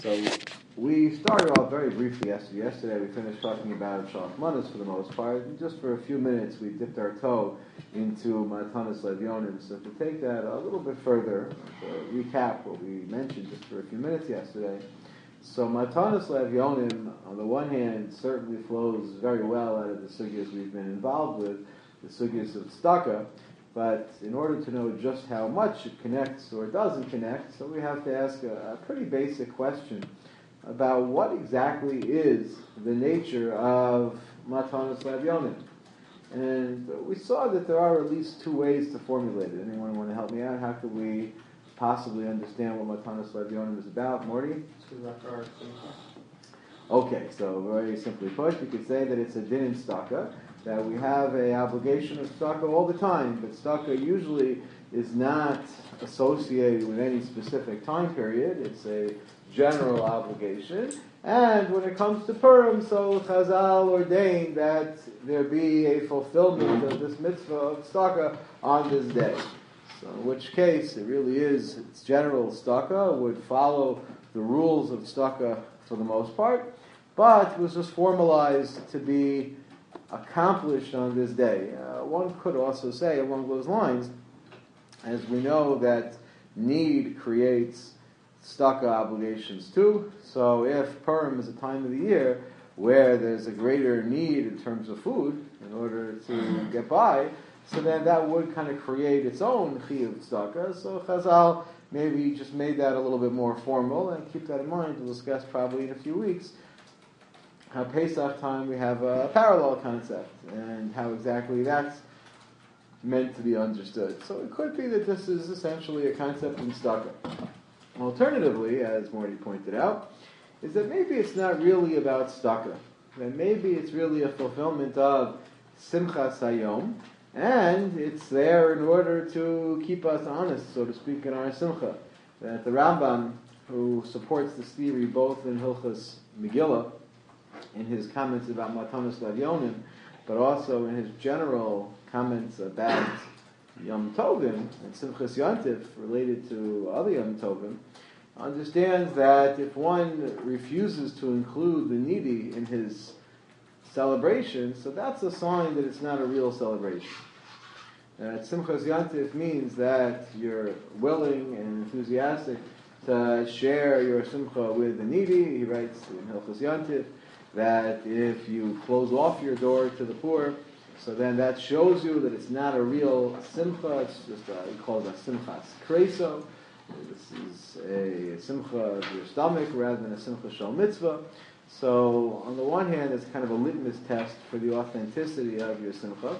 So we started off very briefly yesterday. Yesterday we finished talking about Shalach Manas for the most part, and just for a few minutes we dipped our toe into Matanas Levyonim. So to take that a little bit further, to recap what we mentioned just for a few minutes yesterday. So Matanas Levyonim, on the one hand, certainly flows very well out of the sugyas we've been involved with, the sugyas of Tzedakah. But in order to know just how much it connects or doesn't connect, so we have to ask a pretty basic question about what exactly is the nature of Matanas Levyonim. And we saw that there are at least two ways to formulate it. Anyone want to help me out? How could we possibly understand what Matanas Levyonim is about? Morty? Okay, so very simply put, you could say that it's a din in tzedakah, that we have an obligation of tzedakah all the time, but tzedakah usually is not associated with any specific time period. It's a general obligation. And when it comes to Purim, so Chazal ordained that there be a fulfillment of this mitzvah of tzedakah on this day. So in which case, it really is, it's general tzedakah, would follow the rules of tzedakah for the most part, but it was just formalized to be accomplished on this day. One could also say along those lines, as we know that need creates tzedakah obligations too, so if Purim is a time of the year where there's a greater need in terms of food in order to get by, so then that would kind of create its own chiyuv tzedakah. So Chazal maybe just made that a little bit more formal, and keep that in mind. We'll discuss probably in a few weeks how Pesach time we have a parallel concept, and how exactly that's meant to be understood. So it could be that this is essentially a concept in tzedakah. Alternatively, as Morty pointed out, is that maybe it's not really about tzedakah. That maybe it's really a fulfillment of Simchas Hayom, and it's there in order to keep us honest, so to speak, in our Simcha. That the Rambam, who supports this theory both in Hilchas Megillah, in his comments about Matanas Levyonim, but also in his general comments about Yom Tovim and Simchas Yontif related to other Yom Tovim, understands that if one refuses to include the needy in his celebration, so that's a sign that it's not a real celebration. Simchas Yontif means that you're willing and enthusiastic to share your simcha with the needy. He writes in Hilchas Yontif that if you close off your door to the poor, so then that shows you that it's not a real simcha, it's just he calls it a simchas kreso. This is a simcha of your stomach rather than a simcha shel mitzvah. So on the one hand, it's kind of a litmus test for the authenticity of your simcha.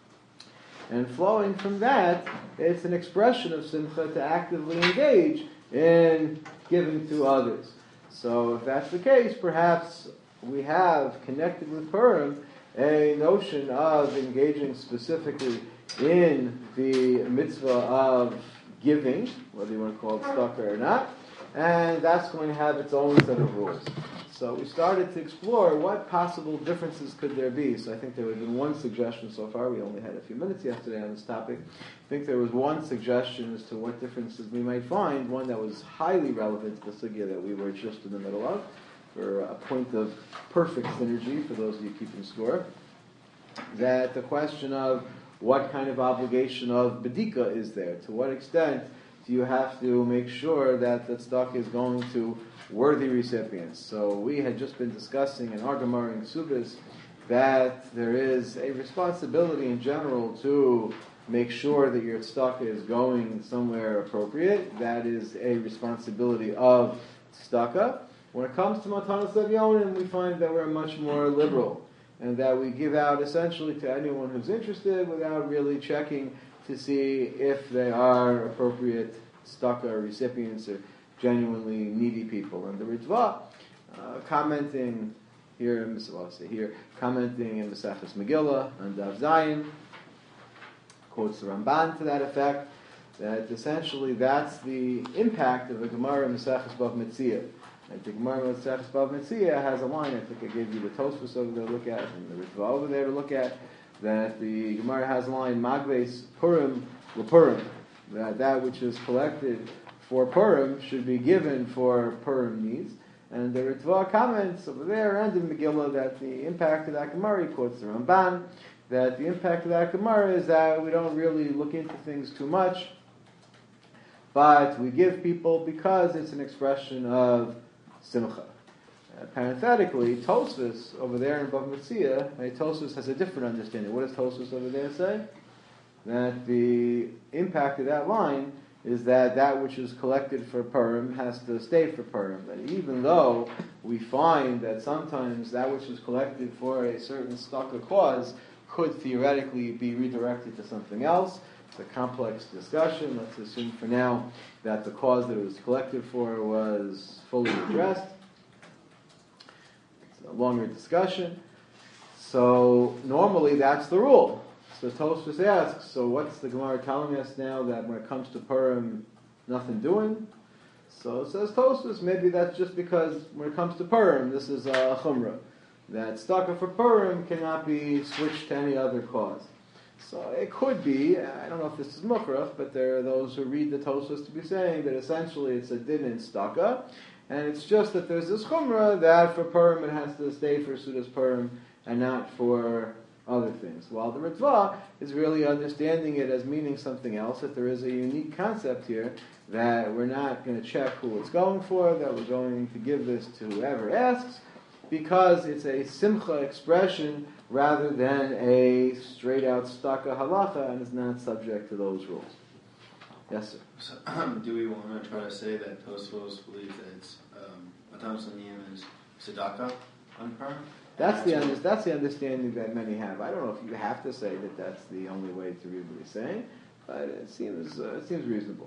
And flowing from that, it's an expression of simcha to actively engage in giving to others. So if that's the case, perhaps we have connected with Purim a notion of engaging specifically in the mitzvah of giving, whether you want to call it tzedakah or not, and that's going to have its own set of rules. So we started to explore what possible differences could there be. So I think there had been one suggestion so far. We only had a few minutes yesterday on this topic. I think there was one suggestion as to what differences we might find, one that was highly relevant to the sugya that we were just in the middle of, for a point of perfect synergy for those of you keeping score, that the question of what kind of obligation of bedika is there? To what extent do you have to make sure that the tzedakah is going to worthy recipients? So we had just been discussing in our Gemara in Ksubis that there is a responsibility in general to make sure that your tzedakah is going somewhere appropriate. That is a responsibility of tzedakah. When it comes to Matanas Levyonim, we find that we're much more liberal, and that we give out essentially to anyone who's interested without really checking to see if they are appropriate tzedakah recipients or genuinely needy people. And the Ritva, commenting in Maseches Megillah and Daf Zayin, quotes the Ramban to that effect, that essentially that's the impact of the Gemara in Maseches Bav Metzia. The Gemara in Maseches Bav Metzia has a line, I think I gave you the Tosfos over there to look at, and the Ritva over there to look at, that the Gemara has a line, Magves Purim LePurim, that which is collected for Purim should be given for Purim needs, And the Ritva comments over there and in Megillah that the impact of that Gemara, he quotes the Ramban, that the impact of that Gemara is that we don't really look into things too much, but we give people because it's an expression of simcha. Parenthetically, Tosfos over there in Bava Metzia, Tosfos has a different understanding. What does Tosfos over there say? That the impact of that line is that which is collected for Purim has to stay for Purim. That even though we find that sometimes that which is collected for a certain tzedakah cause could theoretically be redirected to something else. It's a complex discussion. Let's assume for now that the cause that it was collected for was fully addressed. It's a longer discussion. So normally that's the rule. So Tosfos asks, so what's the Gemara telling us now that when it comes to Purim, nothing doing? So it says Tosfos, maybe that's just because when it comes to Purim, this is a chumrah. That tzedakah for Purim cannot be switched to any other cause. So it could be, I don't know if this is mukhrach, but there are those who read the Tosfos to be saying that essentially it's a din in tzedakah, and it's just that there's this chumrah that for Purim it has to stay for Sudas Purim and not for other things. While the Ritva is really understanding it as meaning something else, that there is a unique concept here, that we're not going to check who it's going for, that we're going to give this to whoever asks, because it's a simcha expression rather than a straight-out staka halacha, and is not subject to those rules. Yes, sir? So, do we want to try to say that Tosfos believes that it's Matanos Laniyim is tzedakah on Purim? That's the understanding that many have. I don't know if you have to say that that's the only way to read what he's saying, but it seems reasonable.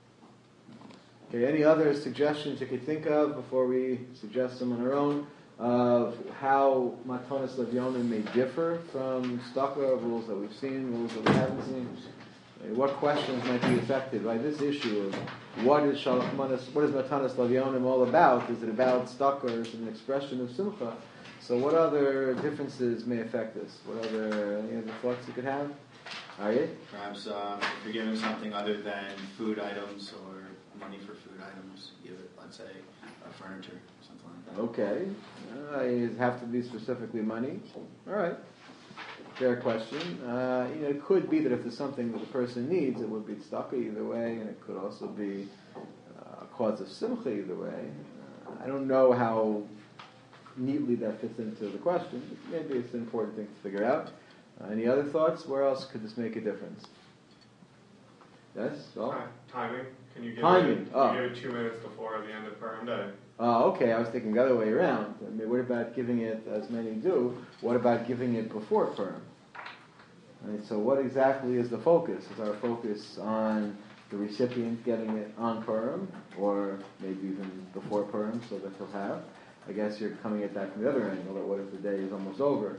Okay, any other suggestions you could think of before we suggest them on our own of how Matanos Levyonim may differ from tzedakah rules that we've seen, rules that we haven't seen? What questions might be affected by this issue of what is Matanos Levyonim all about? Is it about tzedakah or is it an expression of simcha? So what other differences may affect this? Any other thoughts you could have? Aryeh? Perhaps if you're giving something other than food items or money for food items, give it, let's say, furniture, something like that. Okay. It have to be specifically money. All right. Fair question. It could be that if there's something that the person needs, it would be tzedakah either way, and it could also be a cause of simcha either way. I don't know how neatly that fits into the question, but maybe it's an important thing to figure out. Any other thoughts? Where else could this make a difference? Yes? Well? Timing. Can you give timing. it 2 minutes before the end of Purim day? Okay, I was thinking the other way around. I mean, what about giving it, as many do, what about giving it before Purim? Right, so what exactly is the focus? Is our focus on the recipient getting it on Purim, or maybe even before Purim, so that he'll have? I guess you're coming at that from the other angle, that what if the day is almost over?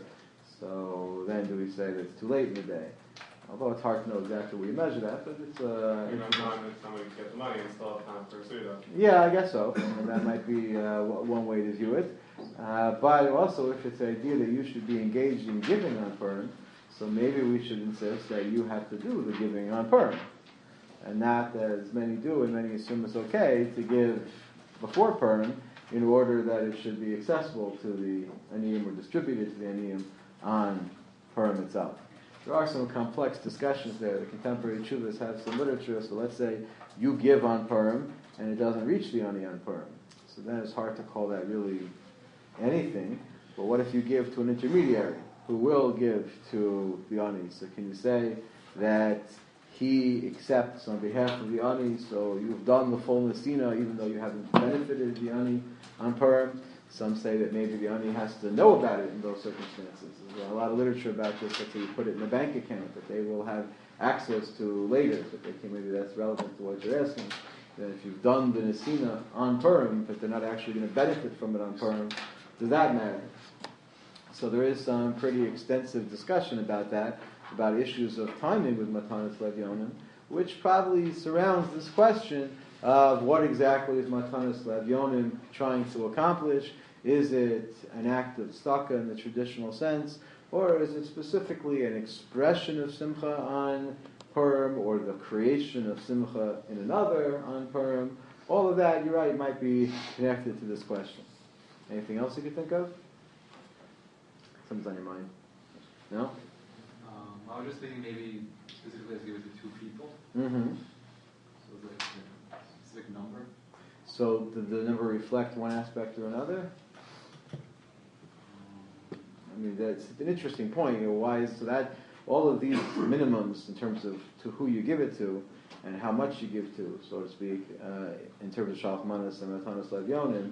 So then do we say that it's too late in the day? Although it's hard to know exactly where you measure that, but it's time that somebody can get the money and still have time for a Suda. Yeah, I guess so. And that might be one way to view it. But also, if it's the idea that you should be engaged in giving on Purim, so maybe we should insist that you have to do the giving on Purim. And not, as many do, and many assume it's okay, to give before Purim in order that it should be accessible to the Aniyim or distributed to the Aniyim on Purim itself. There are some complex discussions there. The contemporary Tshuvas have some literature, so let's say you give on Purim and it doesn't reach the Ani on Purim. So then it's hard to call that really anything. But what if you give to an intermediary who will give to the Ani? So can you say that he accepts on behalf of the Ani, so you've done the full Nesina even though you haven't benefited the Ani on Purim? Some say that maybe the Ani has to know about it in those circumstances. There's a lot of literature about this, that you put it in a bank account that they will have access to later. But maybe that's relevant to what you're asking. That if you've done the Nesina on Purim, but they're not actually going to benefit from it on Purim, does that matter? So there is some pretty extensive discussion about that, about issues of timing with Matanos Levyonim, which probably surrounds this question of what exactly is Matanos Levyonim trying to accomplish. Is it an act of tzedakah in the traditional sense, or is it specifically an expression of simcha on Purim, or the creation of simcha in another on Purim? All of that, you're right, might be connected to this question. Anything else you could think of? Something's on your mind? No? I was just thinking maybe specifically let's give it to two people. Mm-hmm. So it's like a specific number. So did the number reflect one aspect or another? I mean, that's an interesting point. Why is so that all of these minimums in terms of to who you give it to and how much you give to, so to speak, in terms of Shalach Manas and Matanos Levyonim,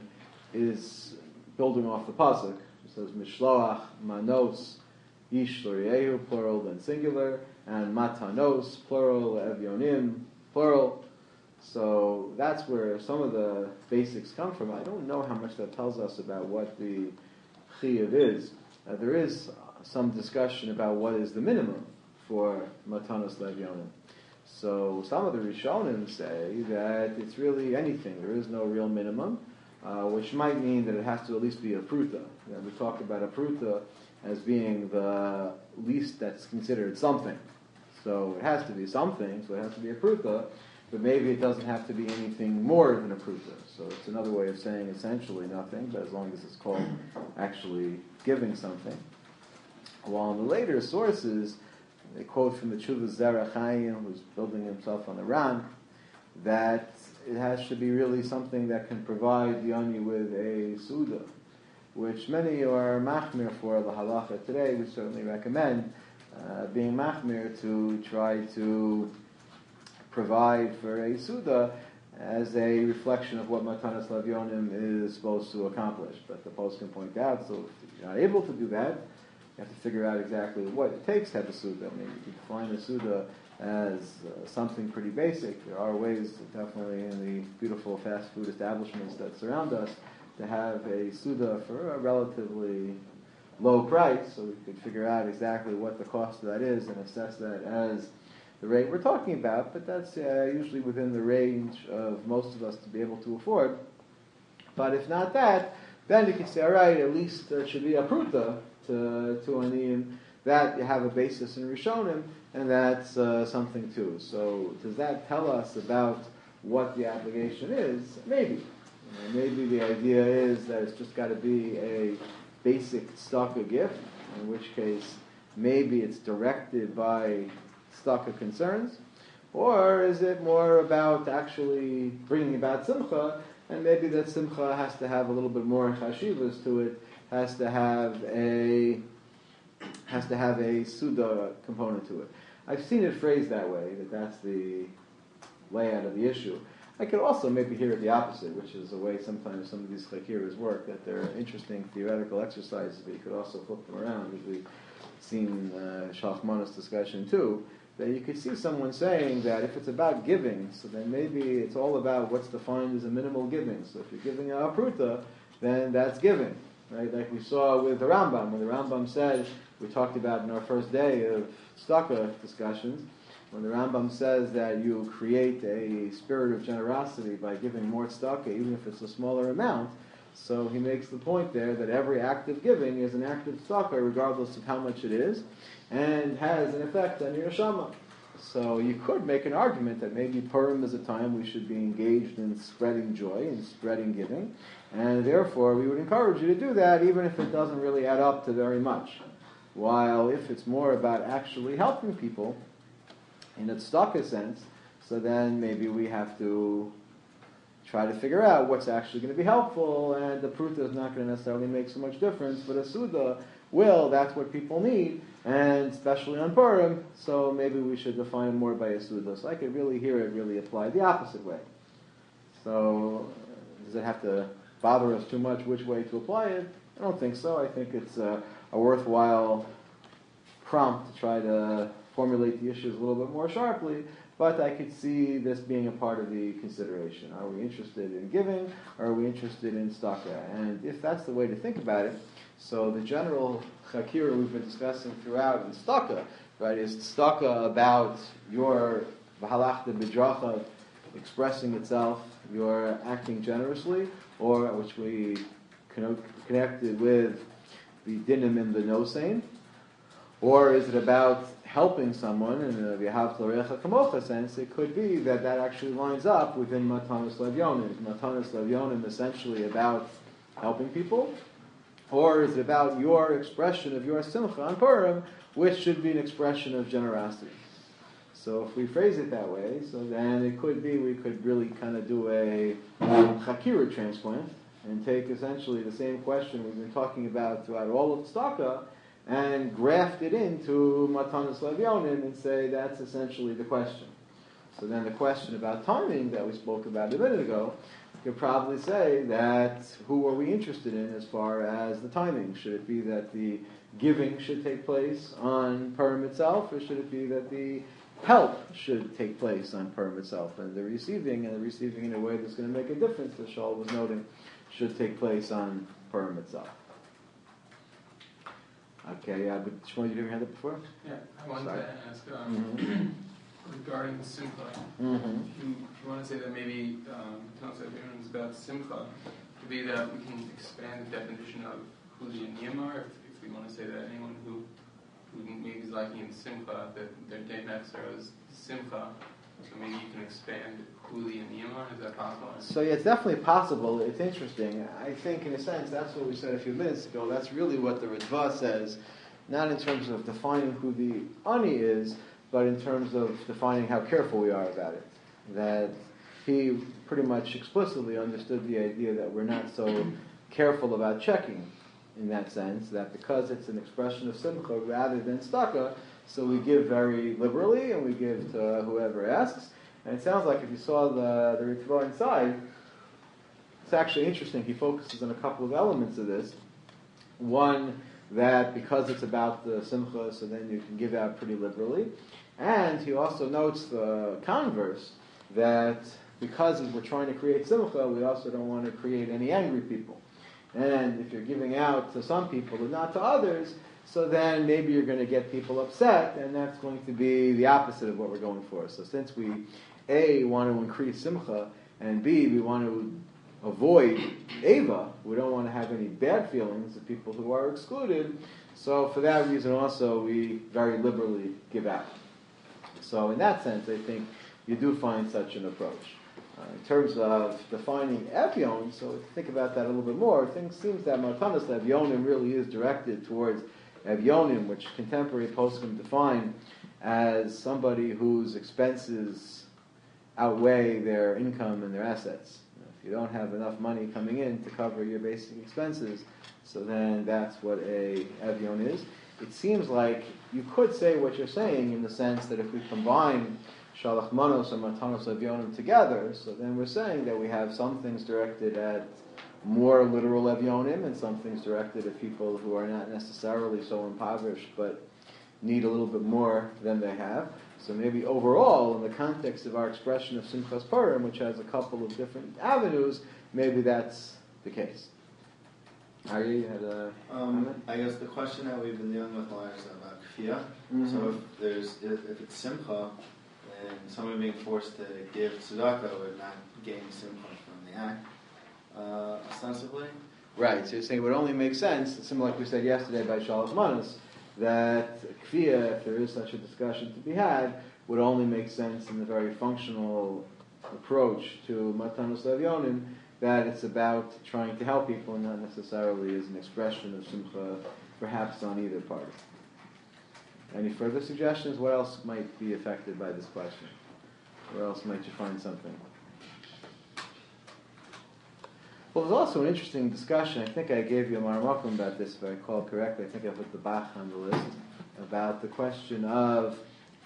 is building off the pasuk. It says Mishloach Manos Ish Loriehu, plural, then singular, and Matanos, plural, Evyonim, plural. So that's where some of the basics come from. I don't know how much that tells us about what the chiyuv is. There is some discussion about what is the minimum for Matanos Levyonim. So some of the Rishonim say that it's really anything. There is no real minimum, which might mean that it has to at least be a pruta. We talk about a pruta as being the least that's considered something. So it has to be something, so it has to be a pruta, but maybe it doesn't have to be anything more than a pruta. So it's another way of saying essentially nothing, but as long as it's called actually giving something. While in the later sources, they quote from the Chuvas Zera Chaim, who's building himself on the Ran, that it has to be really something that can provide the ani with a suda, which many are machmir for the halacha today. We certainly recommend being machmir to try to provide for a suda as a reflection of what Matanas Levyonim is supposed to accomplish. But the post can point out, so if you're not able to do that, you have to figure out exactly what it takes to have a suda. I mean, you can define a suda as something pretty basic. There are ways, definitely in the beautiful fast food establishments that surround us, to have a suda for a relatively low price, so we could figure out exactly what the cost of that is and assess that as the rate we're talking about, but that's usually within the range of most of us to be able to afford. But if not that, then you can say, all right, at least there should be a pruta to aniyim, that you have a basis in Rishonim, and that's something too. So does that tell us about what the obligation is? Maybe. Maybe the idea is that it's just got to be a basic tzedakah gift, in which case maybe it's directed by tzedakah concerns, or is it more about actually bringing about simcha, and maybe that simcha has to have a little bit more chashivas to it, has to have a suda component to it. I've seen it phrased that way, that's the layout of the issue. I could also maybe hear it the opposite, which is the way sometimes some of these chakiras work, that they're interesting theoretical exercises, but you could also flip them around, as we've seen Shalach Manas discussion too, that you could see someone saying that if it's about giving, so then maybe it's all about what's defined as a minimal giving. So if you're giving a pruta, then that's giving, right? Like we saw with the Rambam, when the Rambam said, we talked about in our first day of tzedakah discussions, when the Rambam says that you create a spirit of generosity by giving more tzedakah, even if it's a smaller amount, so he makes the point there that every act of giving is an act of tzedakah, regardless of how much it is, and has an effect on your neshama. So you could make an argument that maybe Purim is a time we should be engaged in spreading joy and spreading giving, and therefore we would encourage you to do that, even if it doesn't really add up to very much. While if it's more about actually helping people, in a tzedakah sense, so then maybe we have to try to figure out what's actually going to be helpful, and the pruta is not going to necessarily make so much difference, but a suda will, that's what people need, and especially on Purim, so maybe we should define it more by a suda. So I could really hear it really applied the opposite way. So does it have to bother us too much which way to apply it? I don't think so. I think it's a worthwhile prompt to try to formulate the issues a little bit more sharply, but I could see this being a part of the consideration. Are we interested in giving, or are we interested in tzedakah? And if that's the way to think about it, so the general chakira we've been discussing throughout in tzedakah, right, is tzedakah about your v'halachta b'dracha expressing itself, your acting generously, or which we connected with the dinim in the nosein, or is it about helping someone in the v'ahavta l'recha kamocha sense? It could be that actually lines up within Matanos Levyonim. Matanos Levyonim essentially about helping people? Or is it about your expression of your simcha on Purim, which should be an expression of generosity? So if we phrase it that way, so then it could be we could really kind of do a chakira transplant and take essentially the same question we've been talking about throughout all of Tzedakah and graft it into Matanas Levyonim and say that's essentially the question. So then the question about timing that we spoke about a minute ago, you could probably say that who are we interested in as far as the timing? Should it be that the giving should take place on Purim itself, or should it be that the help should take place on Purim itself, and the receiving in a way that's going to make a difference, as Shaul was noting, should take place on Purim itself? Okay, but Shmuel, you didn't hear that before? Yeah, I wanted Sorry. to ask regarding Simcha. Mm-hmm. If you want to say that maybe Matanos Levyonim is about Simcha, could be that we can expand the definition of who the Aniyim are. If we want to say that anyone who maybe is lacking in Simcha, that their day Metzger is Simcha, so maybe you can expand who the Aniyim are. Is that possible? So yeah, it's definitely possible. It's interesting. I think, in a sense, that's what we said a few minutes ago. That's really what the Ritva says, not in terms of defining who the Ani is, but in terms of defining how careful we are about it. That he pretty much explicitly understood the idea that we're not so careful about checking, in that sense, that because it's an expression of simcha rather than tzedakah, so we give very liberally and we give to whoever asks. And it sounds like if you saw the Ritva inside, it's actually interesting. He focuses on a couple of elements of this. One, that because it's about the simcha, so then you can give out pretty liberally. And he also notes the converse, that because we're trying to create simcha, we also don't want to create any angry people. And if you're giving out to some people and not to others, so then maybe you're going to get people upset, and that's going to be the opposite of what we're going for. So since we, A, want to increase simcha, and B, we want to avoid Eva, we don't want to have any bad feelings of people who are excluded, so for that reason also we very liberally give out. So in that sense, I think you do find such an approach. In terms of defining Evyon, so think about that a little bit more. It seems that Matanas Evyonim really is directed towards Evyonim, which contemporary poskim define as somebody whose expenses outweigh their income and their assets. If you don't have enough money coming in to cover your basic expenses, so then that's what a Evyon is. It seems like you could say what you're saying in the sense that if we combine Shalach Manos and Matanos Evyonim together, so then we're saying that we have some things directed at more literal Evyonim and some things directed at people who are not necessarily so impoverished but need a little bit more than they have. So maybe overall, in the context of our expression of Simchas Purim, which has a couple of different avenues, maybe that's the case. Ari, you had a comment? I guess the question that we've been dealing with a lot is about kfiyah. Mm-hmm. So if it's simcha, then someone being forced to give tzedakah would not gain simcha from the act, ostensibly. Right, so you're saying it would only make sense, similar like we said yesterday by Shalach Manos, that kfiyah, if there is such a discussion to be had, would only make sense in the very functional approach to Matanos Levyonim, that it's about trying to help people and not necessarily as an expression of simcha, perhaps on either party. Any further suggestions? What else might be affected by this question? Where else might you find something? Well, there's also an interesting discussion. I think I gave you a maramakum about this, if I recall correctly. I think I put the Bach on the list, about the question of,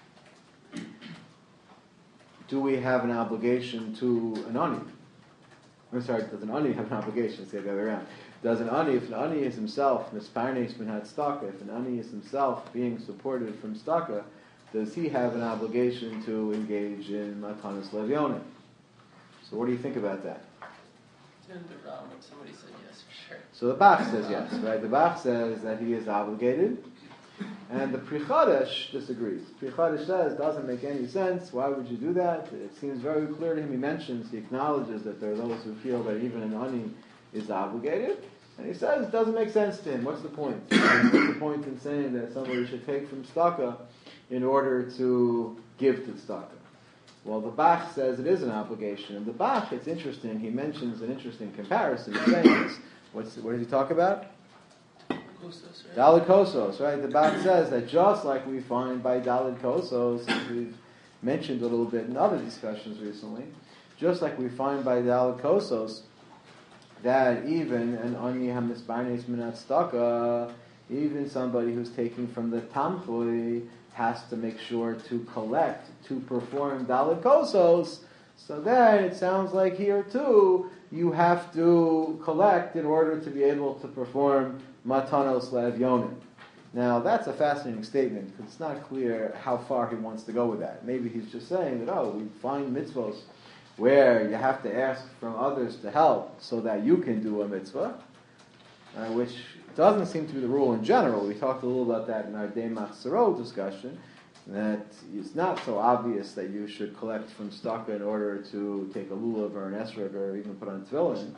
do we have an obligation to an ani? I'm sorry, does an ani have an obligation? Let's say the other way around. Does an ani, if an ani is himself, misparnes minhat staka, if an ani is himself being supported from staka, does he have an obligation to engage in matanas levyonim? So what do you think about that? Somebody said yes for sure. So the Bach says yes, right? The Bach says that he is obligated, and the Pri Chadash disagrees. Pri Chadash says it doesn't make any sense. Why would you do that? It seems very clear to him. He acknowledges that there are those who feel that even an ani is obligated, and he says it doesn't make sense to him. What's the point? What's the point in saying that somebody should take from tzedakah in order to give to tzedakah? Well, the Bach says it is an obligation. And the Bach, it's interesting, he mentions an interesting comparison. He's saying this. What does he talk about? Kosos, right? Daled Kosos, right? The Bach says that just like we find by Daled Kosos, as we've mentioned a little bit in other discussions recently, just like we find by Daled Kosos, that even an Ani HaMisbarnes Minat Staka, even somebody who's taking from the Tamchui has to make sure to collect, to perform Daled Kosos. So then it sounds like here too, you have to collect in order to be able to perform Matanos Le'Evyonim. Now that's a fascinating statement because it's not clear how far he wants to go with that. Maybe he's just saying that, we find mitzvos where you have to ask from others to help so that you can do a mitzvah, which doesn't seem to be the rule in general. We talked a little about that in our Demach Sarot discussion, that it's not so obvious that you should collect from staka in order to take a lulav or an esrog or even put on tefillin.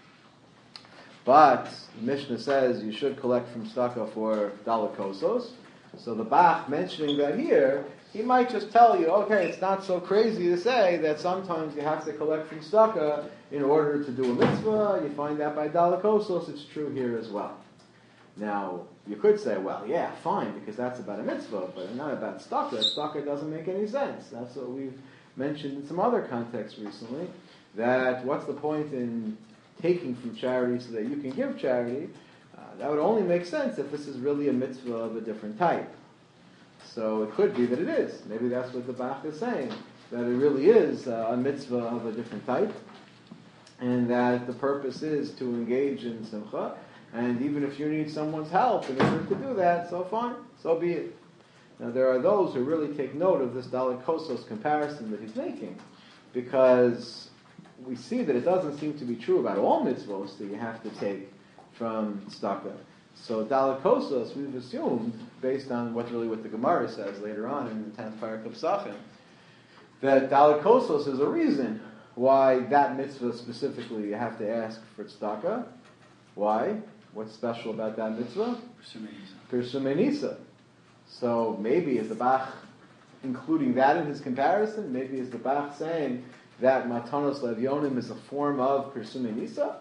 But the Mishnah says you should collect from staka for Daled Kosos. So the Bach mentioning that here, he might just tell you, okay, it's not so crazy to say that sometimes you have to collect from staka in order to do a mitzvah. You find that by Daled Kosos, it's true here as well. Now, you could say, well, yeah, fine, because that's about a mitzvah, but not about staka. Staka doesn't make any sense. That's what we've mentioned in some other contexts recently, that what's the point in taking from charity so that you can give charity? That would only make sense if this is really a mitzvah of a different type. So it could be that it is. Maybe that's what the Bach is saying, that it really is a mitzvah of a different type, and that the purpose is to engage in simcha, and even if you need someone's help in order to do that, so fine, so be it. Now there are those who really take note of this Daled Kosos comparison that he's making, because we see that it doesn't seem to be true about all mitzvos that you have to take from staka. So Daled Kosos, we've assumed, based on what the Gemara says later on in the 10th parak of Sachin, that Daled Kosos is a reason why that mitzvah specifically you have to ask for tzedakah. Why? What's special about that mitzvah? Pirsum Enisa. So maybe is the Bach including that in his comparison? Maybe is the Bach saying that Matanos Le'Evyonim is a form of Pirsum Enisa?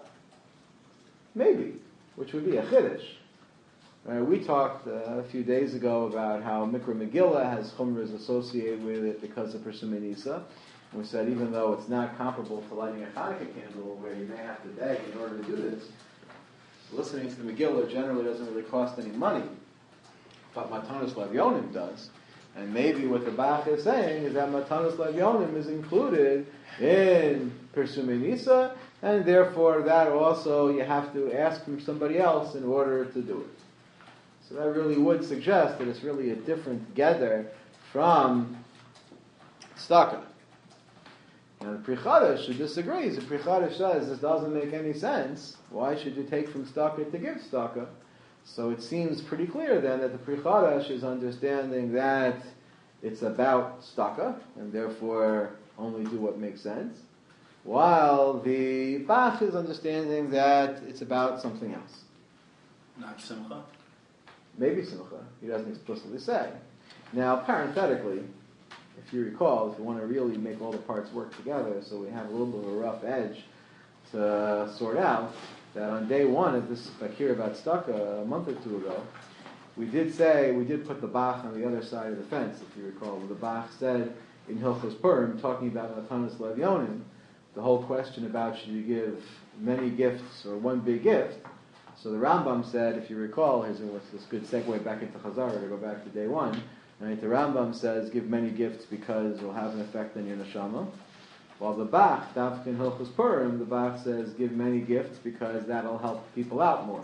Maybe, which would be a chiddush. We talked a few days ago about how Mikra Megillah has chumras associated with it because of Pirsum Enisa. And we said even though it's not comparable to lighting a Hanukkah candle where you may have to beg in order to do this, listening to the Megillah generally doesn't really cost any money. But Matanos Le'Evyonim does. And maybe what the Bach is saying is that Matanos Le'Evyonim is included in Pirsum Enisa, and therefore that also you have to ask from somebody else in order to do it. So that really would suggest that it's really a different gather from staka. Now the Pri Chadash disagrees. The Pri Chadash says this doesn't make any sense. Why should you take from staka to give staka? So it seems pretty clear then that the Pri Chadash is understanding that it's about staka, and therefore only do what makes sense, while the Bach is understanding that it's about something else. Not simcha? Maybe simcha. He doesn't explicitly say. Now, parenthetically, if you recall, if you want to really make all the parts work together, so we have a little bit of a rough edge to sort out, that on day one of this Bakir about staka a month or two ago, we did put the Bach on the other side of the fence, if you recall. The Bach said in Hilchos Purim, talking about Matanos Le'Evyonim, the whole question about should you give many gifts or one big gift. So the Rambam said, if you recall, here's this good segue back into Chazara to go back to day one. Right? The Rambam says, give many gifts because it will have an effect on your neshama. While the Bach, Dafka in Hilchos Purim, the Bach says, give many gifts because that'll help people out more.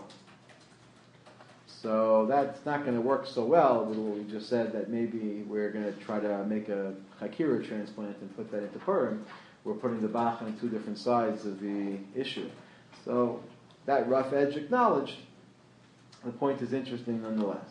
So that's not going to work so well with what we just said, that maybe we're going to try to make a Hakira transplant and put that into Purim. We're putting the Bach on two different sides of the issue. So that rough edge acknowledged, the point is interesting nonetheless.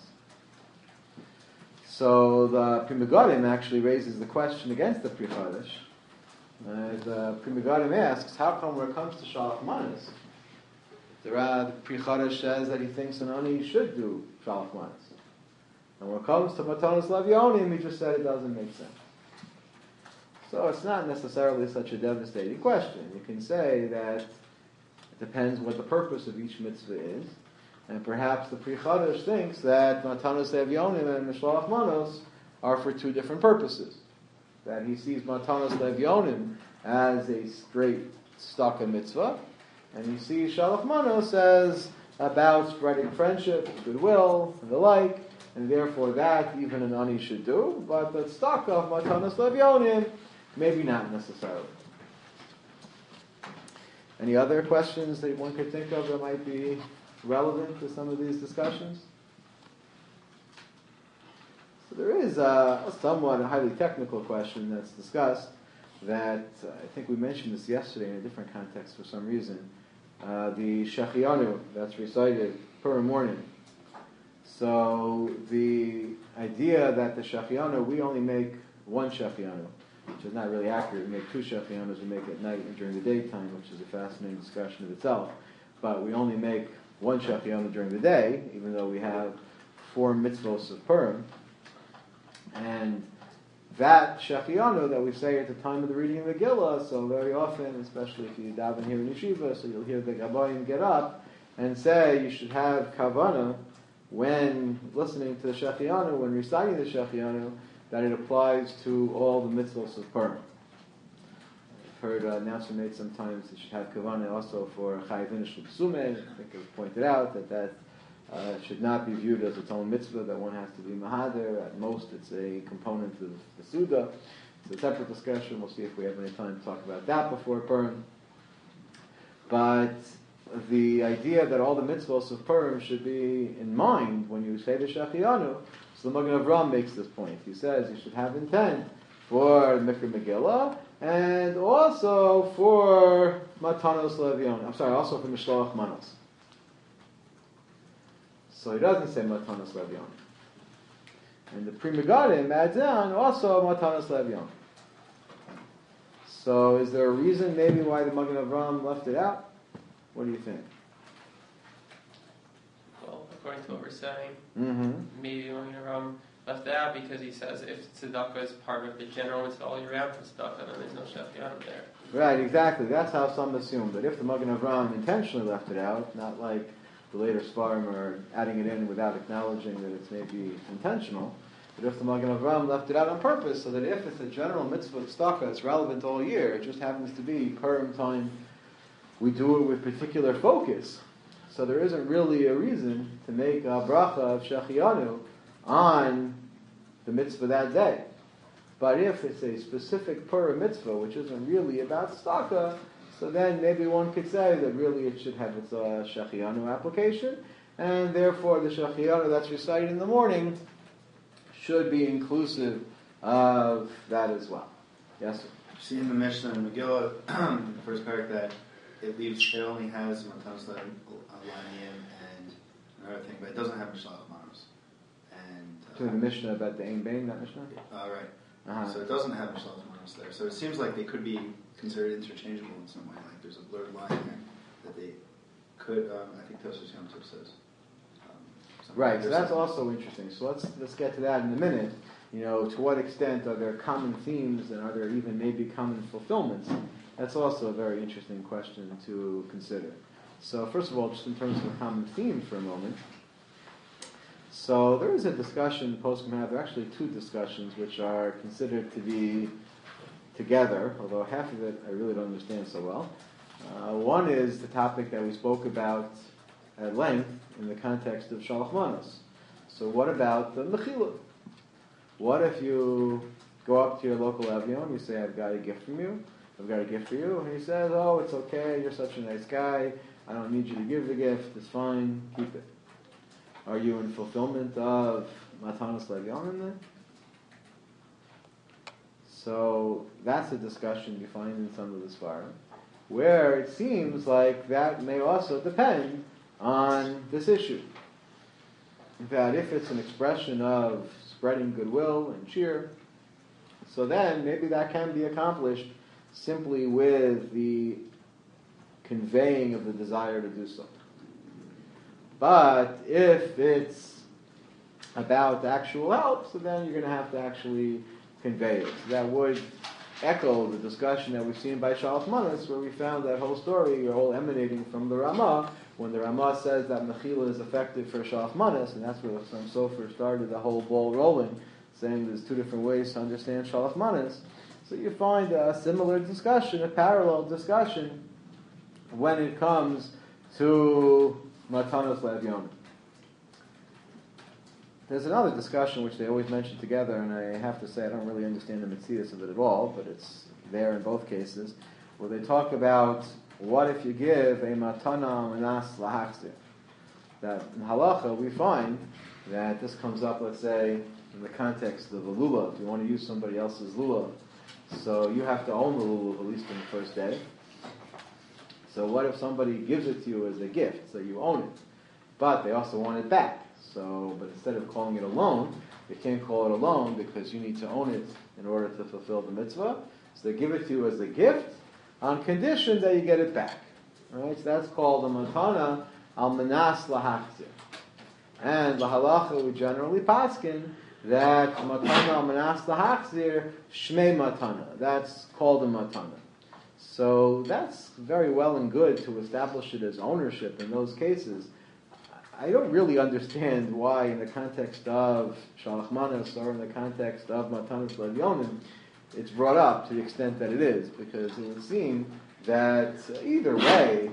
So the Pri Megadim actually raises the question against the Pri Chadash. The Pri Megadim asks, how come when it comes to Shalach Manas, the Pri Chadash says that he thinks an Ani should do Shalach Manas. And when it comes to Matanos Le'Evyonim, he just said it doesn't make sense. So it's not necessarily such a devastating question. You can say that It depends what the purpose of each mitzvah is. And perhaps the Pri Chadash thinks that Matanos Levyonim and Mishloach Manos are for two different purposes. That he sees Matanos Levyonim as a straight staka mitzvah, and he sees Shalach Manos as about spreading friendship, goodwill, and the like, and therefore that even an ani should do, but the staka of Matanos Levyonim, maybe not necessarily. Any other questions that one could think of that might be relevant to some of these discussions? So there is a somewhat highly technical question that's discussed that I think we mentioned this yesterday in a different context for some reason. The Shechianu that's recited per morning. So the idea that the Shechianu, we only make one Shechianu, which is not really accurate. We make two Shechianus, we make it at night and during the daytime, which is a fascinating discussion of itself. But we only make one Shechianu during the day, even though we have 4 mitzvos of Purim. And that Shechianu that we say at the time of the reading of the Megillah, so very often, especially if you daven here in Yeshiva, so you'll hear the Gabbayim get up and say you should have Kavana when listening to the Shechianu, when reciting the Shechianu, that it applies to all the mitzvos of Purim. I've heard announcement made sometimes that you should have Kavana also for Chayvin Shlubsume. I think it was pointed out that should not be viewed as its own mitzvah, that one has to be Mahader. At most, it's a component of the Suda. It's a separate discussion. We'll see if we have any time to talk about that before Purim. But the idea that all the mitzvahs of Purim should be in mind when you say the Shechianu, so the Magen Avraham makes this point. He says you should have intent for Mikra Megillah and also for Matanos Levyon. Also for Mishloach Manos. So he doesn't say Matanos Levyon. And the Pri Megadim adds on also Matanos Levyon. So is there a reason maybe why the Magen Avraham left it out? What do you think? Well, according to what we're saying, maybe Magen Avraham left it out because he says if tzedakah is part of the general mitzvah all year round for tzedakah, then there's no Shechianu there. Right, exactly. That's how some assume. But if the Magen Avraham intentionally left it out, not like the later Sfarim are adding it in without acknowledging that it's maybe intentional, but if the Magen Avraham left it out on purpose, so that if it's a general mitzvah of tzedakah, it's relevant all year, it just happens to be Purim time, we do it with particular focus. So there isn't really a reason to make a bracha of Shechianu on the mitzvah that day. But if it's a specific Purim mitzvah, which isn't really about tzedakah, so then maybe one could say that really it should have its Shechianu application, and therefore the Shechianu that's recited in the morning should be inclusive of that as well. Yes, sir? See in the Mishnah and Megillah, the first paragraph, that it only has Matanos Levyonim and another thing, but it doesn't have Mishloach Manos. And To the Mishnah about the Ein Bain, that Mishnah? right. Uh-huh. So it doesn't have Mishloach Manos there. So it seems like they could be considered interchangeable in some way. Like there's a blurred line there that they could. I think Tosfos Yom Tov says. Right. So that's also interesting. So let's get to that in a minute. To what extent are there common themes, and are there even maybe common fulfillments? That's also a very interesting question to consider. So first of all, just in terms of a common theme for a moment. So there is a discussion poskim have. There are actually 2 discussions which are considered to be together, although half of it I really don't understand so well. One is the topic that we spoke about at length in the context of Shalach Manos. So what about the Mechila? What if you go up to your local Avion, you say, I've got a gift from you, I've got a gift for you, and he says, oh, it's okay, you're such a nice guy, I don't need you to give the gift, it's fine, keep it. Are you in fulfillment of Matanos Levyonim then? So that's a discussion you find in some of the Sfarim, where it seems like that may also depend on this issue. That if it's an expression of spreading goodwill and cheer, so then maybe that can be accomplished simply with the conveying of the desire to do so. But if it's about actual help, so then you're going to have to actually convey it. So that would echo the discussion that we've seen by Shalach Manas, where we found that whole story, all emanating from the Ramah, when the Ramah says that Mechila is effective for Shalach Manas, and that's where some Sofer started the whole ball rolling, saying there's two different ways to understand Shalach Manas. So you find a similar discussion, a parallel discussion, when it comes to Matanos Le'Evyonim. There's another discussion which they always mention together, and I have to say I don't really understand the mitzvahs of it at all, but it's there in both cases, where they talk about what if you give a matana manas lahachzir. That in halacha we find that this comes up, let's say, in the context of a lulav. If you want to use somebody else's lulav, so you have to own the lulav at least in the first day. So what if somebody gives it to you as a gift, so you own it, but they also want it back? So, but instead of calling it a loan, you can't call it a loan because you need to own it in order to fulfill the mitzvah. So they give it to you as a gift on condition that you get it back. All right, so that's called a matana al manas lahachzir. And the halacha we generally paskin that matana al manas lahachzir shmei matana. That's called a matana. So that's very well and good to establish it as ownership in those cases. I don't really understand why, in the context of Shalach Manas or in the context of Matanos Le'Evyonim, it's brought up to the extent that it is, because it would seem that either way,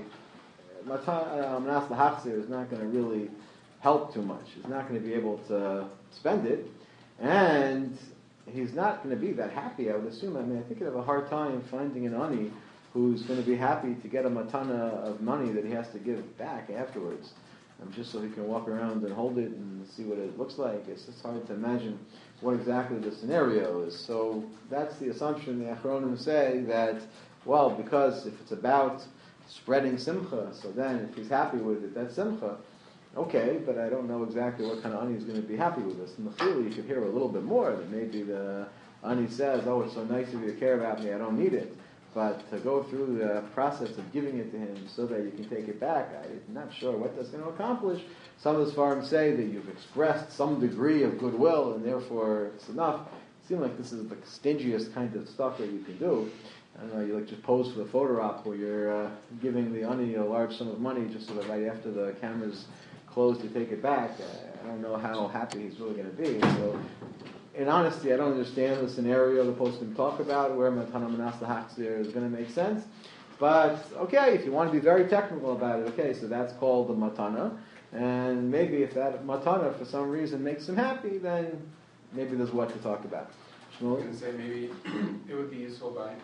Manas Lahachzir is not going to really help too much. He's not going to be able to spend it, and he's not going to be that happy, I would assume. I mean, I think he'd have a hard time finding an ani who's going to be happy to get a matana of money that he has to give back afterwards. Just so he can walk around and hold it and see what it looks like. It's just hard to imagine what exactly the scenario is. So that's the assumption. The Achronim say that, well, because if it's about spreading simcha, so then if he's happy with it, that's simcha. Okay, but I don't know exactly what kind of ani is going to be happy with this. In the Mechila, you could hear a little bit more. That maybe the ani says, oh, it's so nice of you to care about me, I don't need it. But to go through the process of giving it to him so that you can take it back, I'm not sure what that's going to accomplish. Some of the Sfarim say that you've expressed some degree of goodwill and therefore it's enough. It seems like this is the stingiest kind of stuff that you can do. I don't know, you like just pose for the photo op where you're giving the ani a large sum of money just so that right after the camera's closed you take it back. I don't know how happy he's really going to be. So, in honesty, I don't understand the scenario the poskim talk about where matana manas lahachzir is going to make sense. But, okay, if you want to be very technical about it, okay, so that's called the matana. And maybe if that matana, for some reason, makes him happy, then maybe there's what to talk about. I was going to say maybe it would be useful by,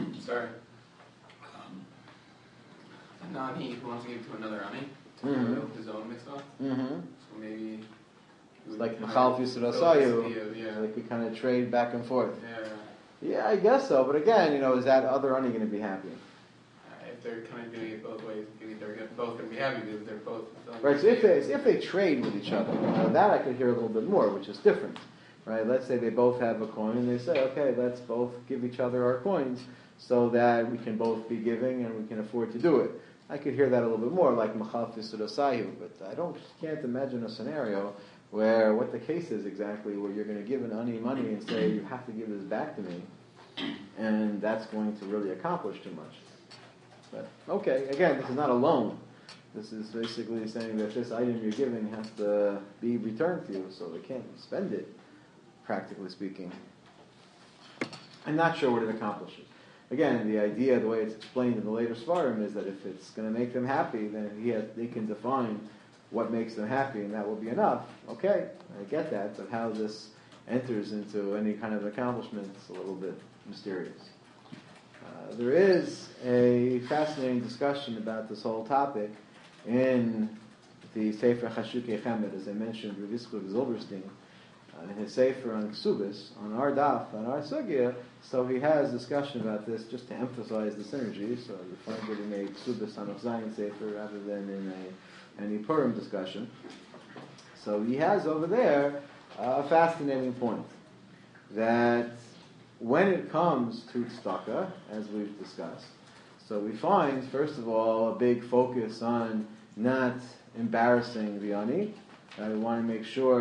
a nani who wants to give to another ani to fulfill his own mitzvah. So maybe... It's like Machal Yisrael, like we kind of trade back and forth. Yeah, I guess so. But again, is that other ani going to be happy? If they're kind of doing it both ways, maybe they're both going to be happy because they're both. Right. So if they trade with each other, that I could hear a little bit more, which is different. Right. Let's say they both have a coin, and they say, okay, let's both give each other our coins so that we can both be giving and we can afford to do it. I could hear that a little bit more, like Machal Yisrael, but I can't imagine a scenario where what the case is exactly, where you're going to give an ani money and say, you have to give this back to me, and that's going to really accomplish too much. But, okay, again, this is not a loan. This is basically saying that this item you're giving has to be returned to you, so they can't spend it, practically speaking. I'm not sure what it accomplishes. Again, the idea, the way it's explained in the later Svarim, is that if it's going to make them happy, then they can define what makes them happy, and that will be enough. Okay, I get that, but how this enters into any kind of accomplishment is a little bit mysterious. There is a fascinating discussion about this whole topic in the Sefer Chashukei Chemed, as I mentioned, Rav Yitzchak Zilberstein, in his Sefer on Ksubis, on our daf, on our sugya, so he has discussion about this just to emphasize the synergy, so you find that he made Ksubis on a Zion Sefer rather than in any Purim discussion. So he has over there a fascinating point, that when it comes to tzedakah, as we've discussed, so we find, first of all, a big focus on not embarrassing the ani. We want to make sure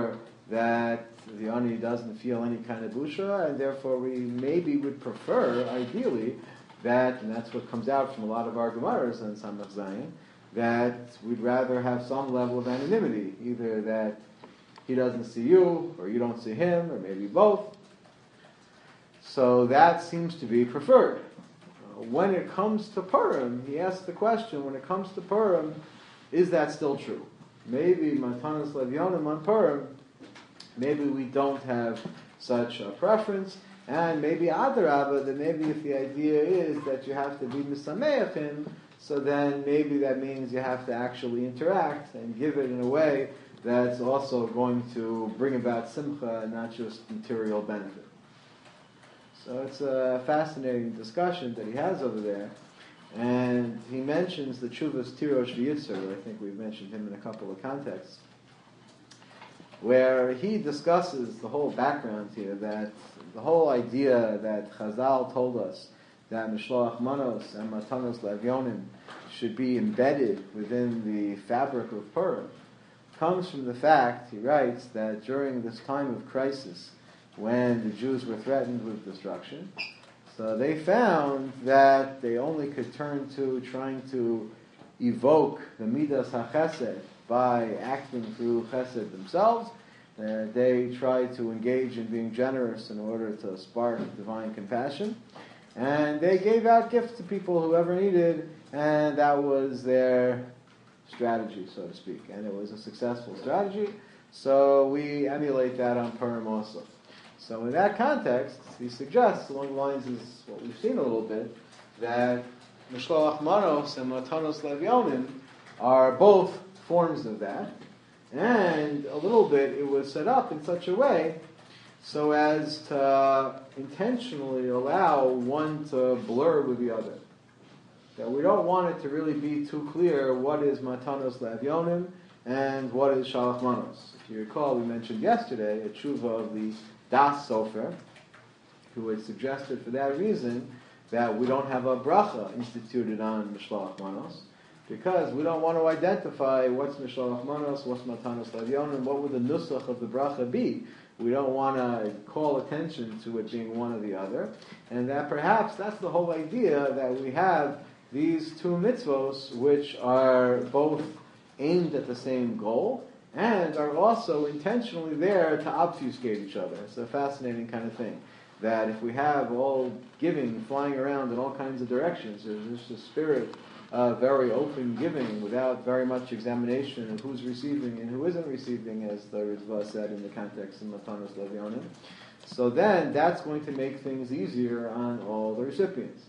that the ani doesn't feel any kind of busha, and therefore we maybe would prefer, ideally, that, and that's what comes out from a lot of our Gemaras on Samach Zayin, that we'd rather have some level of anonymity, either that he doesn't see you, or you don't see him, or maybe both. So that seems to be preferred. When it comes to Purim, he asks the question, when it comes to Purim, is that still true? Maybe Matanos Levyonim on Purim, maybe we don't have such a preference, and maybe Adarabba, that maybe if the idea is that you have to be Misameach him, so then maybe that means you have to actually interact and give it in a way that's also going to bring about simcha and not just material benefit. So it's a fascinating discussion that he has over there. And he mentions the Chuvas Tirosh V'Yitzur, I think we've mentioned him in a couple of contexts, where he discusses the whole background here, that the whole idea that Chazal told us that Mishloach Manos and Matanos Levyonim should be embedded within the fabric of Purim comes from the fact, he writes, that during this time of crisis, when the Jews were threatened with destruction, so they found that they only could turn to trying to evoke the Midas HaChesed by acting through Chesed themselves. They tried to engage in being generous in order to spark divine compassion. And they gave out gifts to people whoever needed, and that was their strategy, so to speak. And it was a successful strategy, so we emulate that on Purim also. So in that context, he suggests, along the lines of what we've seen a little bit, that Mishloach Manos and Matanos Levyonim are both forms of that, and a little bit it was set up in such a way so as to intentionally allow one to blur with the other. That we don't want it to really be too clear what is Matanos Levyonim and what is Shalach Manos. If you recall, we mentioned yesterday a tshuva of the Das Sofer, who had suggested for that reason that we don't have a bracha instituted on Mishloach Manos, because we don't want to identify what's Mishloach Manos, what's Matanos Levyonim, what would the nusach of the bracha be. We don't want to call attention to it being one or the other, and that perhaps that's the whole idea, that we have these two mitzvos which are both aimed at the same goal, and are also intentionally there to obfuscate each other. It's a fascinating kind of thing. That if we have all giving flying around in all kinds of directions, there's just a spirit of very open giving without very much examination of who's receiving and who isn't receiving, as the Ritva said in the context of Matanos Levyonim. So then that's going to make things easier on all the recipients.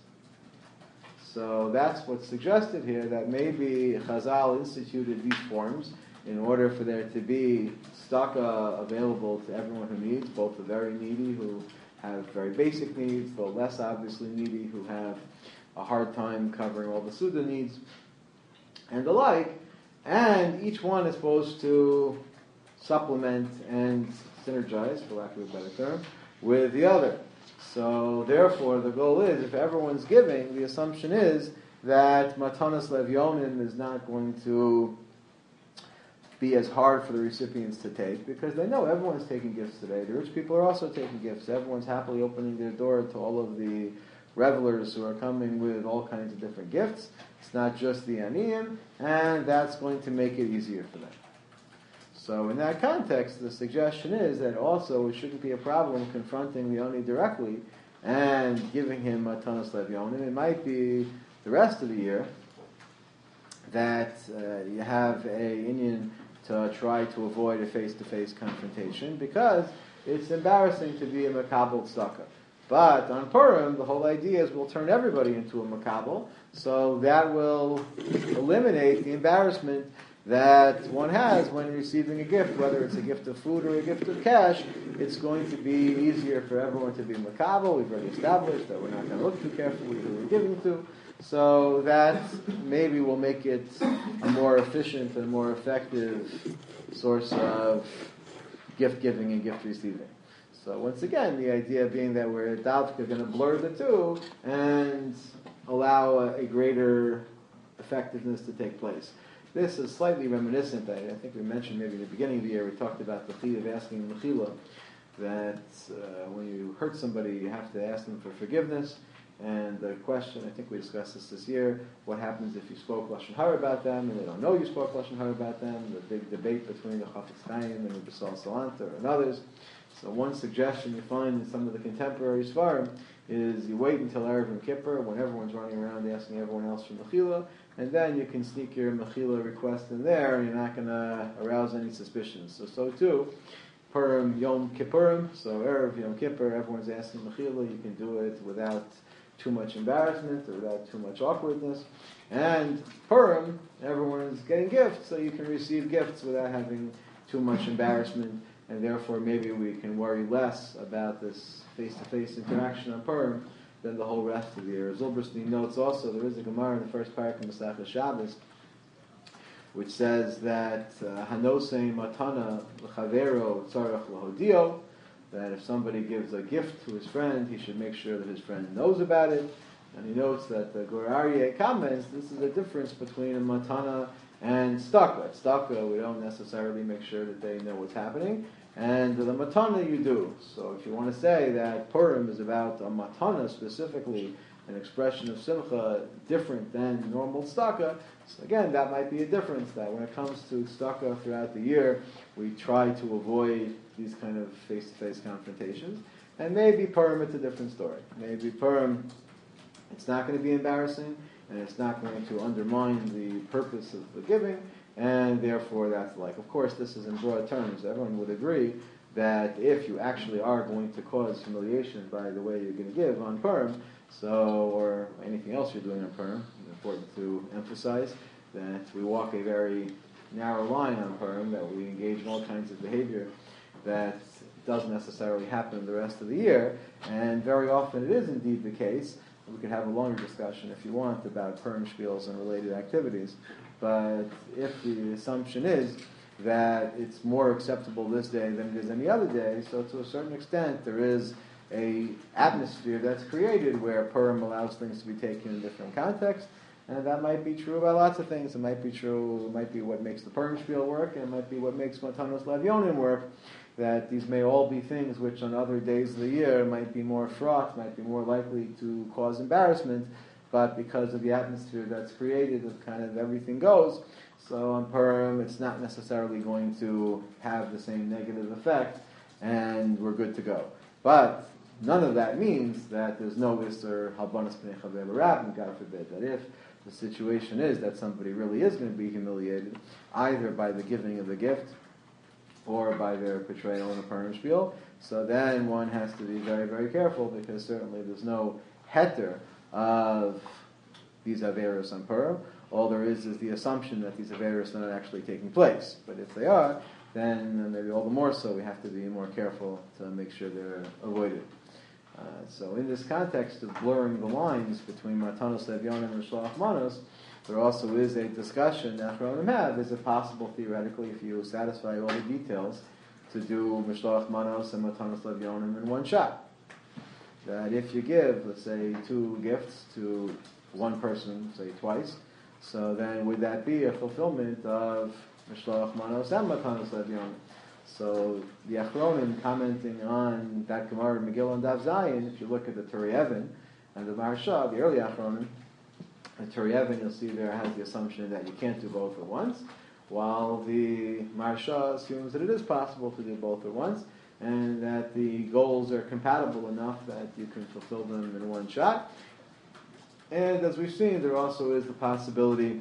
So that's what's suggested here, that maybe Chazal instituted these forms in order for there to be tzedakah available to everyone who needs, both the very needy who have very basic needs, the less obviously needy who have a hard time covering all the Suda needs, and the like, and each one is supposed to supplement and synergize, for lack of a better term, with the other. So therefore the goal is, if everyone's giving, the assumption is that Matanos Levyonim is not going to be as hard for the recipients to take, because they know everyone's taking gifts today. The rich people are also taking gifts. Everyone's happily opening their door to all of the revelers who are coming with all kinds of different gifts. It's not just the aniyim, and that's going to make it easier for them. So in that context, the suggestion is that also it shouldn't be a problem confronting the ani directly and giving him Matanos Levyonim. It might be the rest of the year that you have a inyan to try to avoid a face-to-face confrontation, because it's embarrassing to be a makabel tzedakah. But on Purim, the whole idea is we'll turn everybody into a makabel, so that will eliminate the embarrassment that one has when receiving a gift, whether it's a gift of food or a gift of cash. It's going to be easier for everyone to be makabel. We've already established that we're not going to look too carefully who we're giving to. So that maybe will make it a more efficient and more effective source of gift giving and gift receiving. So once again, the idea being that we're going to blur the two and allow a greater effectiveness to take place. This is slightly reminiscent. I think we mentioned maybe in the beginning of the year we talked about the chiyuv of asking mechila, that when you hurt somebody you have to ask them for forgiveness. And the question, I think we discussed this year, what happens if you spoke Lashon Hara about them and they don't know you spoke Lashon Hara about them, the big debate between the Chafetz Chaim and the Basal Salanter and others. So one suggestion you find in some of the contemporary Svarim is you wait until Erev Yom Kippur when everyone's running around asking everyone else for Mechila, and then you can sneak your Mechila request in there and you're not going to arouse any suspicions. So too, Purim Yom Kippurim, so Erev Yom Kippur, everyone's asking Mechila, you can do it without too much embarrassment or without too much awkwardness. And Purim, everyone is getting gifts, so you can receive gifts without having too much embarrassment, and therefore maybe we can worry less about this face-to-face interaction on Purim than the whole rest of the year. Zilberstein notes also, there is a Gemara in the first parak of Masechah Shabbos, which says that Hanosei Matana L'Chavero Tzarech L'Hodio, that if somebody gives a gift to his friend, he should make sure that his friend knows about it. And he notes that the Gur Aryeh comments, this is the difference between a matana and tzedakah. At tzedakah, we don't necessarily make sure that they know what's happening, and the matana you do. So if you want to say that Purim is about a matana specifically, an expression of simcha different than normal tzedakah, so again, that might be a difference, that when it comes to tzedakah throughout the year, we try to avoid these kind of face-to-face confrontations. And maybe Purim, it's a different story. Maybe Purim, it's not going to be embarrassing, and it's not going to undermine the purpose of the giving, and therefore that's like, of course, this is in broad terms. Everyone would agree that if you actually are going to cause humiliation by the way you're going to give on Purim, or anything else you're doing on Purim, it's important to emphasize that we walk a very narrow line on Purim, that we engage in all kinds of behavior that doesn't necessarily happen the rest of the year, and very often it is indeed the case. We could have a longer discussion if you want about Purim spiels and related activities, but if the assumption is that it's more acceptable this day than it is any other day, so to a certain extent there is a atmosphere that's created where Purim allows things to be taken in different contexts, and that might be true about lots of things. It might be true, it might be what makes the Purim spiel work, and it might be what makes Matanos Levyonim work, that these may all be things which on other days of the year might be more fraught, might be more likely to cause embarrassment, but because of the atmosphere that's created of kind of everything goes, so on Purim it's not necessarily going to have the same negative effect, and we're good to go. But none of that means that there's no Isser Halbanas Pnei Chaver L'Rab, and God forbid that if the situation is that somebody really is going to be humiliated, either by the giving of the gift or by their portrayal in a Purim spiel, so then one has to be very, very careful, because certainly there's no heter of these Averos on Purim. All there is the assumption that these Averos are not actually taking place. But if they are, then maybe all the more so we have to be more careful to make sure they're avoided. So in this context of blurring the lines between Matanos Levyonim and Shlach Manos, there also is a discussion that Achronim have. Is it possible, theoretically, if you satisfy all the details, to do Mishloach Manos and Matanos Levyonim in one shot? That if you give, let's say, 2 gifts to one person, say twice, so then would that be a fulfillment of Mishloach Manos and Matanos Levyonim? So the Achronim, commenting on that Gemara in Megillah and Daf Zayin, if you look at the Turei Even and the Maharsha, the early Achronim, the Turei Even, you'll see there has the assumption that you can't do both at once, while the Maharsha assumes that it is possible to do both at once, and that the goals are compatible enough that you can fulfill them in one shot. And as we've seen, there also is the possibility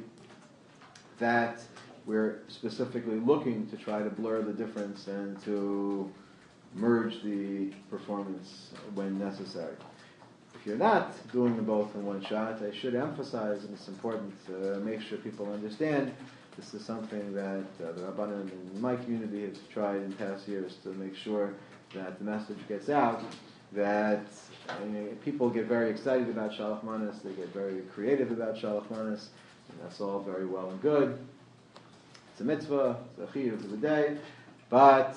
that we're specifically looking to try to blur the difference and to merge the performance when necessary. If you're not doing them both in one shot, I should emphasize, and it's important to make sure people understand, this is something that the Rabbanim in my community have tried in past years to make sure that the message gets out, that people get very excited about Shalach Manos, they get very creative about Shalach Manos, and that's all very well and good. It's a mitzvah, it's a chiyuv of the day, but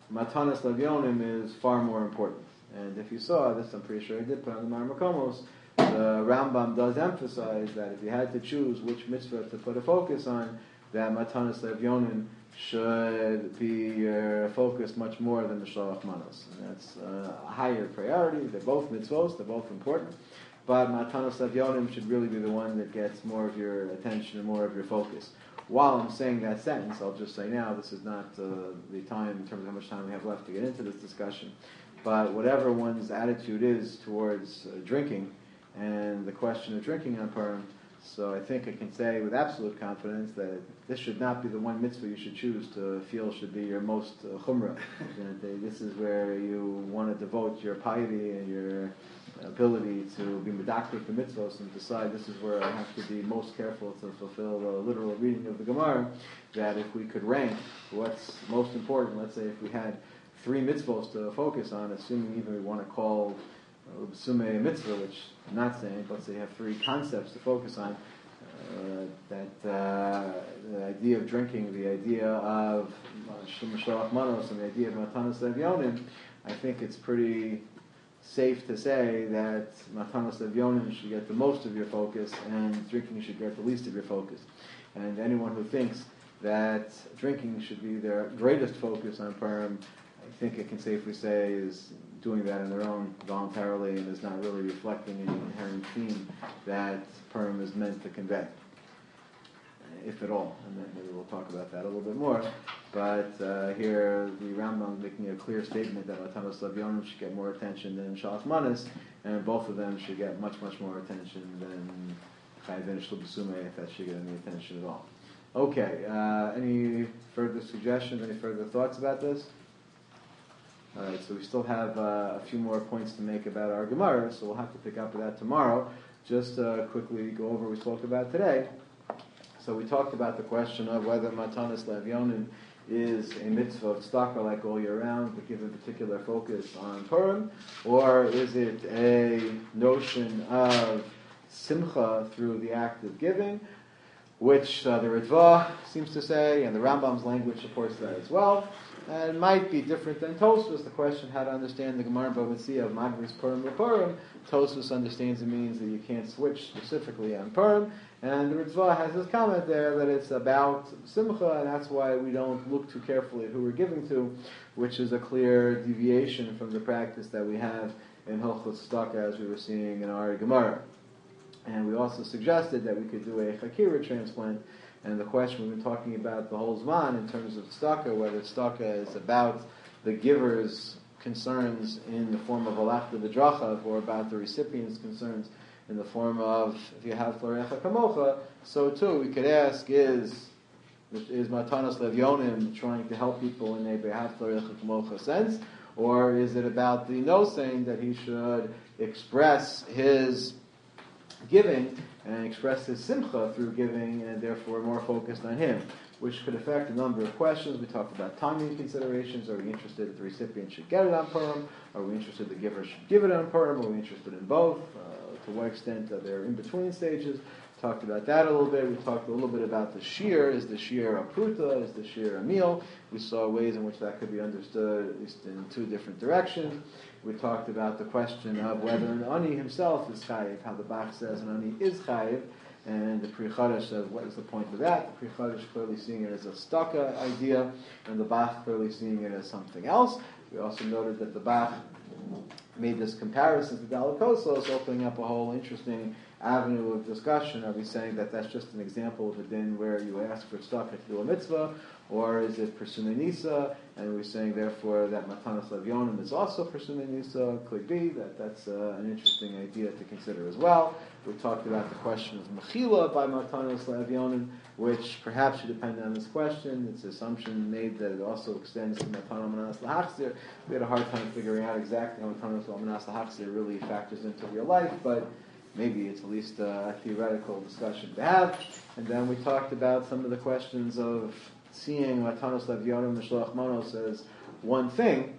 Matanos Levyonim is far more important. And if you saw this, I'm pretty sure I did put on the Mar Makomos, the Rambam does emphasize that if you had to choose which mitzvah to put a focus on, that Matanas Levyonim should be your focus much more than the Shalach Manos. And that's a higher priority. They're both mitzvos, they're both important. But Matanas Levyonim should really be the one that gets more of your attention and more of your focus. While I'm saying that sentence, I'll just say now, this is not the time in terms of how much time we have left to get into this discussion. But whatever one's attitude is towards drinking, and the question of drinking on Purim, so I think I can say with absolute confidence that this should not be the one mitzvah you should choose to feel should be your most chumrah. This is where you want to devote your piety and your ability to be medaktik the mitzvahs and decide this is where I have to be most careful to fulfill the literal reading of the Gemara, that if we could rank what's most important, let's say if we had 3 mitzvahs to focus on, assuming even we want to call Sumei a mitzvah, which I'm not saying, but let's say you have 3 concepts to focus on, the idea of drinking, the idea of Shalach Manos, and the idea of Matanas Levyonim, I think it's pretty safe to say that Matanas Levyonim should get the most of your focus and drinking should get the least of your focus. And anyone who thinks that drinking should be their greatest focus on Purim, I think it can safely say is doing that on their own voluntarily and is not really reflecting any inherent theme that Purim is meant to convey, if at all. And then maybe we'll talk about that a little bit more. But here the Rambam is making a clear statement that Matanas Levyonim should get more attention than Shalach Manos, and both of them should get much, much more attention than Chayvin Shel B'Sumei, if that should get any attention at all. Okay, any further suggestions, any further thoughts about this? All right, so we still have a few more points to make about our Gemara, so we'll have to pick up with that tomorrow. Just quickly go over what we spoke about today. So we talked about the question of whether Matanas Levyonim is a mitzvah of tzedakah like all year round, but give a particular focus on Purim, or is it a notion of simcha through the act of giving, which the Ritva seems to say, and the Rambam's language supports that as well. And it might be different than Tosfos. The question how to understand the Gemara Bava Metzia of Magris Purim Purim. Tosfos understands it means that you can't switch specifically on Purim. And the Ritva has this comment there that it's about Simcha, and that's why we don't look too carefully at who we're giving to, which is a clear deviation from the practice that we have in Hilchos Tzedakah as we were seeing in our Gemara. And we also suggested that we could do a Chakira transplant. And the question we've been talking about the whole Zman in terms of tzedakah, whether tzedakah is about the giver's concerns in the form of alachta v'drachav, or about the recipient's concerns in the form of if you have Florecha Kamocha, so too we could ask, is Matanas Levyonim trying to help people in a behalf Florecha Kamocha sense, or is it about the no saying that he should express his giving and express his simcha through giving, and therefore more focused on him, which could affect a number of questions. We talked about timing considerations. Are we interested that the recipient should get it on Purim? Are we interested the giver should give it on Purim? Are we interested in both? To what extent are there in-between stages? Talked about that a little bit. We talked a little bit about the shear. Is the shear a pruta? Is the shear a meal? We saw ways in which that could be understood, at least in 2 different directions. We talked about the question of whether an ani himself is chayiv, how the Bach says an ani is chayiv, and the Pri Chadash says what is the point of that. The Pri Chadash clearly seeing it as a staka idea, and the Bach clearly seeing it as something else. We also noted that the Bach made this comparison to Dalikosos, opening up a whole interesting avenue of discussion. Are we saying that that's just an example of a din where you ask for tzedakah to do a mitzvah, or is it Persumei Nisa? And we're saying therefore that Matanas Levyonim is also Persumei Nisa. Could be that's an interesting idea to consider as well. We talked about the question of Mechila by Matanas Levyonim, which perhaps should depend on this question. It's an assumption made that it also extends to Matanas Manas Lahachzir. We had a hard time figuring out exactly how Matanas Manas Lahachzir really factors into real life, but maybe it's at least a theoretical discussion to have. And then we talked about some of the questions of seeing Matanos Levyonim and Shalach Manos as one thing.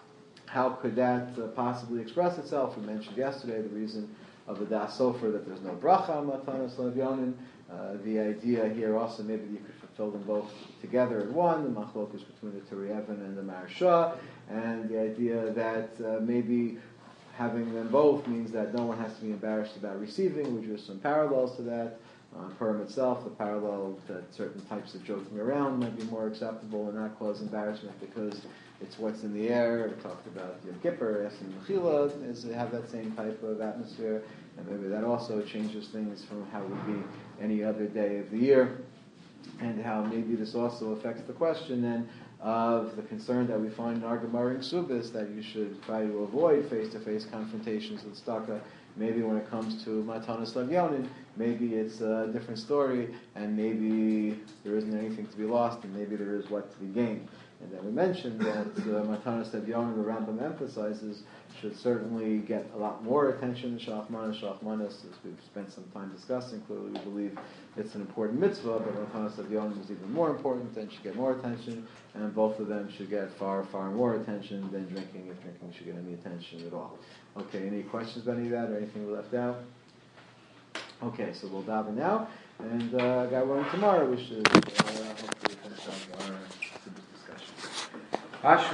How could that possibly express itself? We mentioned yesterday the reason of the Das Sofer that there's no bracha on Matanos Levyonim. The idea here also maybe you could fulfill them both together in one, the machlokus between the Turi Even and the Maharsha, and the idea that maybe having them both means that no one has to be embarrassed about receiving, which is some parallels to that. Purim itself, the parallel that certain types of joking around might be more acceptable and not cause embarrassment because it's what's in the air. We talked about Yom Kippur, asking Mechila, is to have that same type of atmosphere, and maybe that also changes things from how it would be any other day of the year, and how maybe this also affects the question then of the concern that we find in our Gemara in Subis that you should try to avoid face-to-face confrontations with Staka. Maybe when it comes to Matanas Levyonin, maybe it's a different story, and maybe there isn't anything to be lost, and maybe there is what to be gained. And then we mentioned that Matanas Levyonin, the Rambam emphasizes, should certainly get a lot more attention than Shachmanas. Shachmanas, as we've spent some time discussing, clearly we believe it's an important mitzvah, but Matanas Levyonin is even more important and should get more attention, and both of them should get far, far more attention than drinking, if drinking should get any attention at all. Okay, any questions about any of that or anything we left out? Okay, so we'll daven now, and God willing tomorrow we should hopefully finish up our discussion.